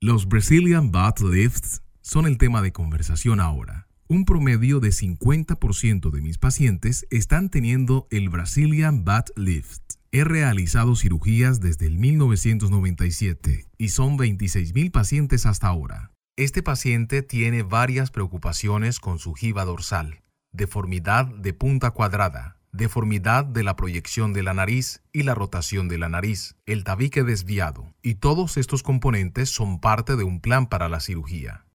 Los Brazilian Butt Lifts son el tema de conversación ahora. Un promedio de 50% de mis pacientes están teniendo el Brazilian Butt Lift. He realizado cirugías desde el 1997 y son 26,000 pacientes hasta ahora. Este paciente tiene varias preocupaciones con su giba dorsal, deformidad de punta cuadrada, deformidad de la proyección de la nariz y la rotación de la nariz, el tabique desviado, y todos estos componentes son parte de un plan para la cirugía.